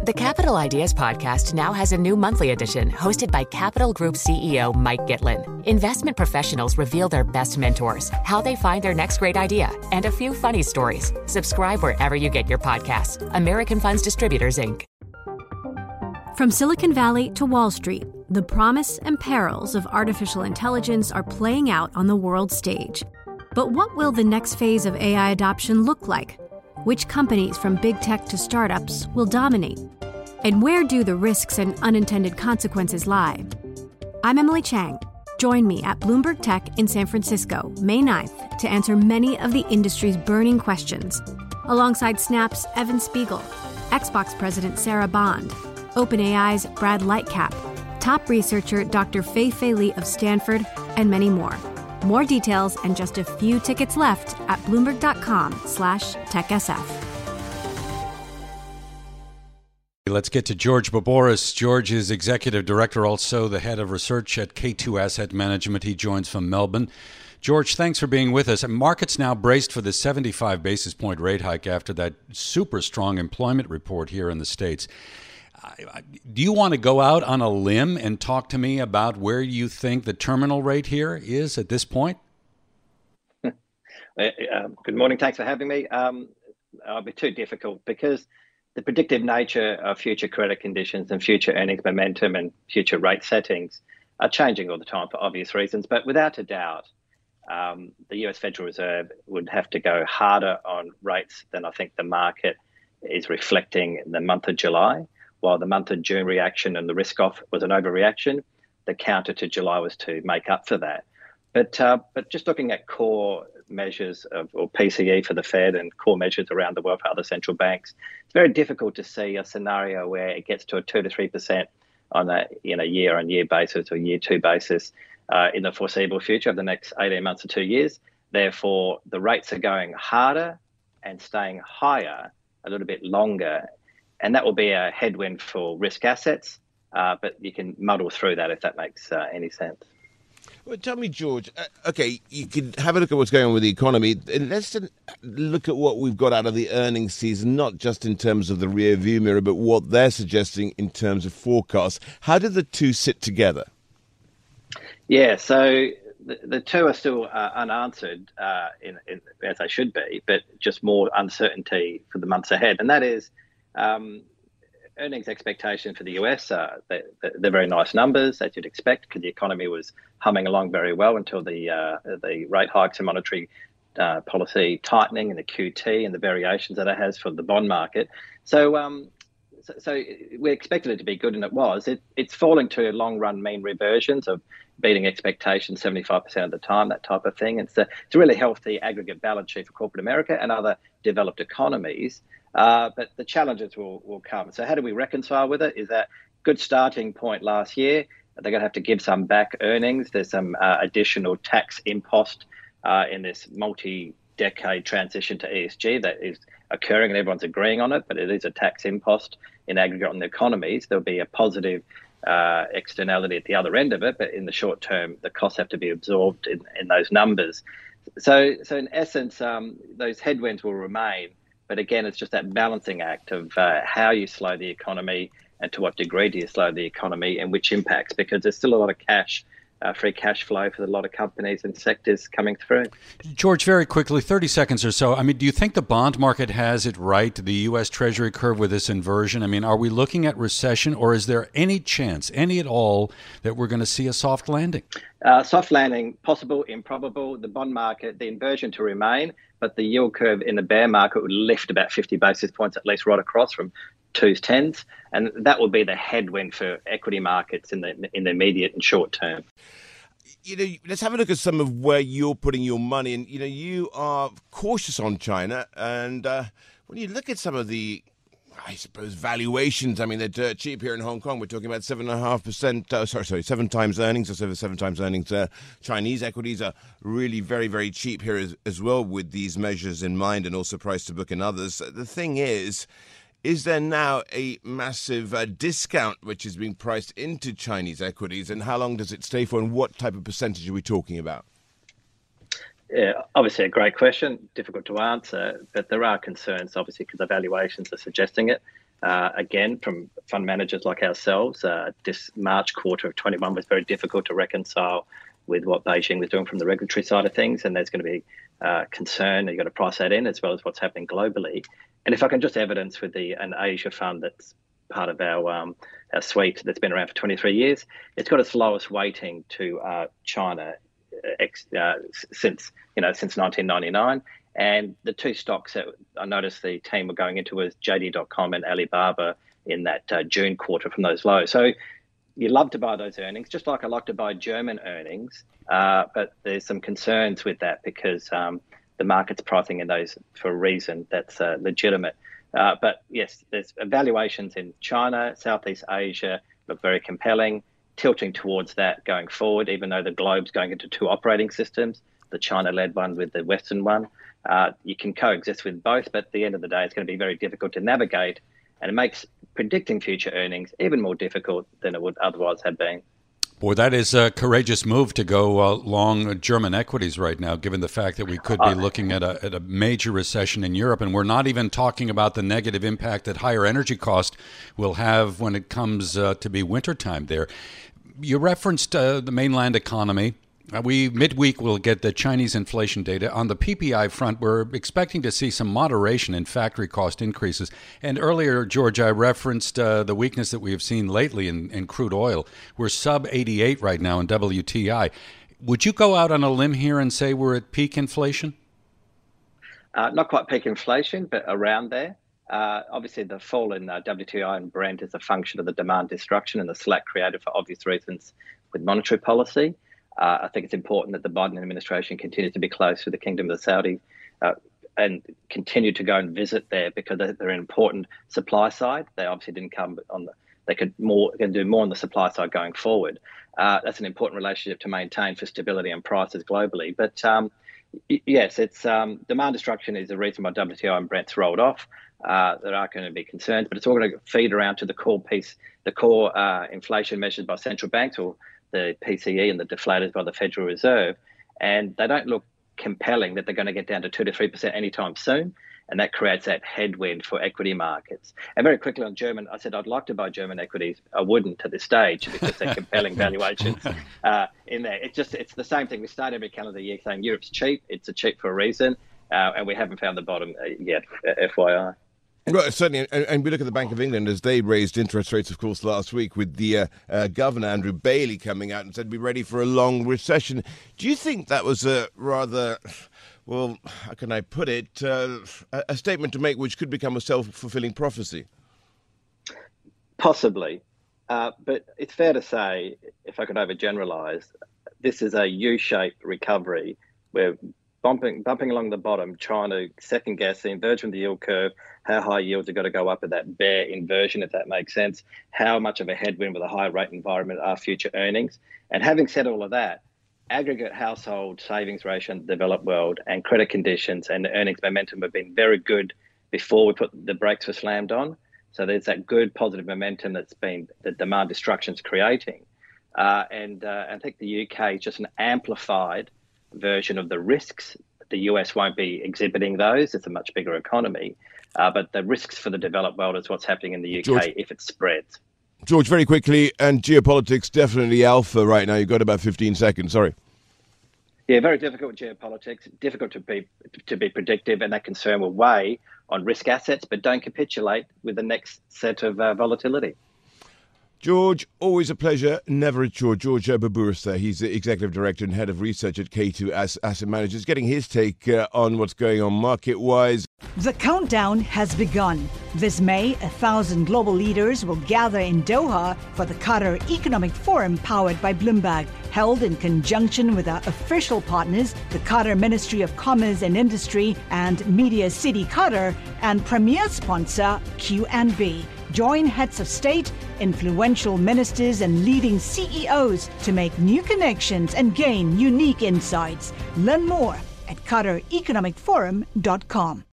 The Capital Ideas Podcast now has a new monthly edition hosted by Capital Group CEO Mike Gitlin. Investment professionals reveal their best mentors, how they find their next great idea, and a few funny stories. Subscribe wherever you get your podcasts. American Funds Distributors, Inc. From Silicon Valley to Wall Street, the promise and perils of artificial intelligence are playing out on the world stage. But what will the next phase of AI adoption look like? Which companies from big tech to startups will dominate? And where do the risks and unintended consequences lie? I'm Emily Chang. Join me at Bloomberg Tech in San Francisco, May 9th, to answer many of the industry's burning questions, alongside Snap's Evan Spiegel, Xbox President Sarah Bond, OpenAI's Brad Lightcap, top researcher Dr. Fei-Fei Li of Stanford, and many more. More details and just a few tickets left at Bloomberg.com/TechSF. Let's get to George Boboris. George is Executive Director, also the Head of Research at K2 Asset Management. He joins from Melbourne. George, thanks for being with us. Markets now braced for the 75 basis point rate hike after that super strong employment report here in the States. Do you want to go out on a limb and talk to me about where you think the terminal rate here is at this point? Good morning. Thanks for having me. I'll be too difficult because the predictive nature of future credit conditions and future earnings momentum and future rate settings are changing all the time for obvious reasons. But without a doubt, the US Federal Reserve would have to go harder on rates than I think the market is reflecting in the month of July. While the month of June reaction and the risk-off was an overreaction, the counter to July was to make up for that. But just looking at core measures or PCE for the Fed and core measures around the world for other central banks, it's very difficult to see a scenario where it gets to a 2 to 3% on a year-on-year basis or year-two basis in the foreseeable future of the next 18 months to 2 years. Therefore, the rates are going harder and staying higher a little bit longer. And that will be a headwind for risk assets, but you can muddle through that if that makes any sense. Well, tell me, George, okay, you can have a look at what's going on with the economy. Let's look at what we've got out of the earnings season, not just in terms of the rear view mirror, but what they're suggesting in terms of forecasts. How do the two sit together? Yeah, so the two are still unanswered, as they should be, but just more uncertainty for the months ahead. And that is earnings expectation for the US. They're very nice numbers, as you'd expect, because the economy was humming along very well until the rate hikes and monetary policy tightening and the QT and the variations that it has for the bond market. So we expected it to be good, and it was. It's falling to long-run mean reversions of beating expectations 75% of the time, that type of thing. It's a really healthy aggregate balance sheet for corporate America and other developed economies. But the challenges will come. So how do we reconcile with it? Is that good starting point last year? They're going to have to give some back earnings. There's some additional tax impost in this multi-decade transition to ESG that is occurring, and everyone's agreeing on it, but it is a tax impost in aggregate on the economies. There'll be a positive externality at the other end of it, but in the short term, the costs have to be absorbed in those numbers. So in essence, those headwinds will remain. But again, it's just that balancing act of how you slow the economy and to what degree do you slow the economy and which impacts, because there's still a lot of cash, free cash flow for a lot of companies and sectors coming through. George, very quickly, 30 seconds or so. I mean, do you think the bond market has it right, the U.S. Treasury curve with this inversion? I mean, are we looking at recession, or is there any chance, any at all, that we're going to see a soft landing? Soft landing, possible, improbable. The bond market, the inversion to remain, but the yield curve in the bear market would lift about 50 basis points at least right across from 2s, 10s, and that will be the headwind for equity markets in the immediate and short term. Let's have a look at some of where you're putting your money. And, you are cautious on China. And when you look at some of the, I suppose, valuations, I mean, they're dirt cheap here in Hong Kong. We're talking about 7.5%, 7 times earnings, just over 7 times earnings. Chinese equities are really very, very cheap here as well with these measures in mind, and also price to book and others. The thing is there now a massive discount which is being priced into Chinese equities, and how long does it stay for, and what type of percentage are we talking about? Yeah, obviously a great question, difficult to answer, but there are concerns, obviously, because the valuations are suggesting it. again, from fund managers like ourselves. This March quarter of 21 was very difficult to reconcile with what Beijing was doing from the regulatory side of things, and there's going to be concern. You've got to price that in, as well as what's happening globally. And if I can just evidence with an Asia fund that's part of our suite that's been around for 23 years, it's got its lowest weighting to China since 1999. And the two stocks that I noticed the team were going into was JD.com and Alibaba in that June quarter from those lows. So you love to buy those earnings, just like I like to buy German earnings. But there's some concerns with that because the market's pricing in those for a reason that's legitimate. But yes, there's valuations in China, Southeast Asia look very compelling, tilting towards that going forward, even though the globe's going into two operating systems, the China-led one with the Western one. You can coexist with both, but at the end of the day, it's going to be very difficult to navigate, and it makes predicting future earnings even more difficult than it would otherwise have been. Boy, that is a courageous move to go long German equities right now, given the fact that we could be looking at a major recession in Europe, and we're not even talking about the negative impact that higher energy cost will have when it comes to be wintertime there. You referenced the mainland economy. Midweek, we'll get the Chinese inflation data. On the PPI front, we're expecting to see some moderation in factory cost increases. And earlier, George, I referenced the weakness that we have seen lately in crude oil. We're sub 88 right now in WTI. Would you go out on a limb here and say we're at peak inflation? Not quite peak inflation, but around there. Obviously, the fall in WTI and Brent is a function of the demand destruction and the slack created for obvious reasons with monetary policy. I think it's important that the Biden administration continues to be close with the Kingdom of Saudi and continue to go and visit there because they're an important supply side. They obviously didn't come on they can do more on the supply side going forward. That's an important relationship to maintain for stability and prices globally. But yes, it's demand destruction is the reason why WTI and Brent's rolled off. There are going to be concerns, but it's all going to feed around to the core piece, the core inflation measured by central banks, or the PCE and the deflators by the Federal Reserve, and they don't look compelling that they're going to get down to 2 to 3% anytime soon, and that creates that headwind for equity markets. And very quickly on German, I said I'd like to buy German equities. I wouldn't at this stage because they're compelling valuations in there. It's the same thing. We start every calendar year saying Europe's cheap. It's cheap for a reason, and we haven't found the bottom yet, FYI. Right, certainly, and we look at the Bank of England as they raised interest rates, of course, last week with the Governor, Andrew Bailey, coming out and said, be ready for a long recession. Do you think that was a rather, well, how can I put it, a statement to make which could become a self-fulfilling prophecy? Possibly, but it's fair to say, if I could overgeneralise, this is a U-shaped recovery where bumping along the bottom, trying to second guess the inversion of the yield curve, how high yields are going to go up at that bear inversion, if that makes sense, how much of a headwind with a high rate environment are future earnings. And having said all of that, aggregate household savings ratio in the developed world and credit conditions and earnings momentum have been very good before we put the brakes were slammed on. So there's that good positive momentum that's been the demand destruction's creating. And I think the UK is just an amplified version of the risks. The US won't be exhibiting those. It's a much bigger economy. But the risks for the developed world is what's happening in the UK, George, if it spreads. George, very quickly, and geopolitics definitely alpha right now. You've got about 15 seconds. Sorry. Yeah, very difficult geopolitics. Difficult to be predictive, and that concern will weigh on risk assets, but don't capitulate with the next set of volatility. George, always a pleasure, never a chore. George Babouris there. He's the Executive Director and Head of Research at K2 Asset Managers, getting his take on what's going on market-wise. The countdown has begun. This May, 1,000 global leaders will gather in Doha for the Qatar Economic Forum powered by Bloomberg, held in conjunction with our official partners, the Qatar Ministry of Commerce and Industry and Media City Qatar, and premier sponsor QNB. Join heads of state, influential ministers, and leading CEOs to make new connections and gain unique insights. Learn more at QatarEconomicForum.com.